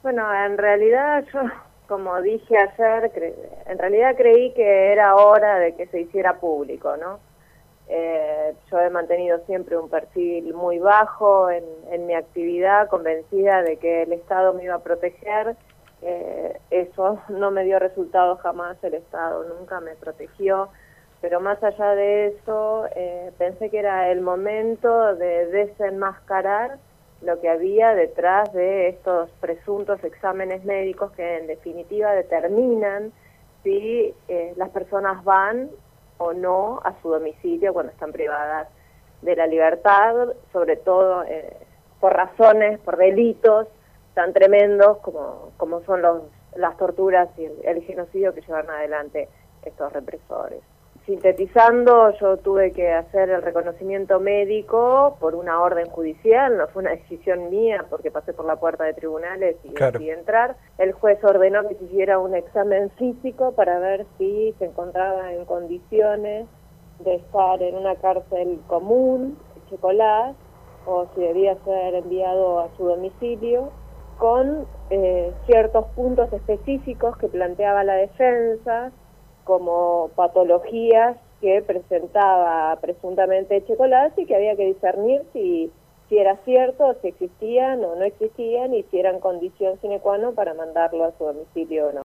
Bueno, en realidad yo, como dije ayer, en realidad creí que era hora de que se hiciera público, ¿no? Yo he mantenido siempre un perfil muy bajo en mi actividad, convencida de que el Estado me iba a proteger. Eso no me dio resultado jamás, el Estado nunca me protegió, pero más allá de eso, pensé que era el momento de desenmascarar lo que había detrás de estos presuntos exámenes médicos que en definitiva determinan si las personas van o no a su domicilio cuando están privadas de la libertad, sobre todo por razones, por delitos tan tremendos como son las torturas y el genocidio que llevan adelante estos represores. Sintetizando, yo tuve que hacer el reconocimiento médico por una orden judicial, no fue una decisión mía porque pasé por la puerta de tribunales y Claro. decidí entrar. El juez ordenó que se hiciera un examen físico para ver si se encontraba en condiciones de estar en una cárcel común, Checolás, o si debía ser enviado a su domicilio, con ciertos puntos específicos que planteaba la defensa, como patologías que presentaba presuntamente Checolás y que había que discernir si era cierto, si existían o no existían y si eran condición sine qua non para mandarlo a su domicilio o no.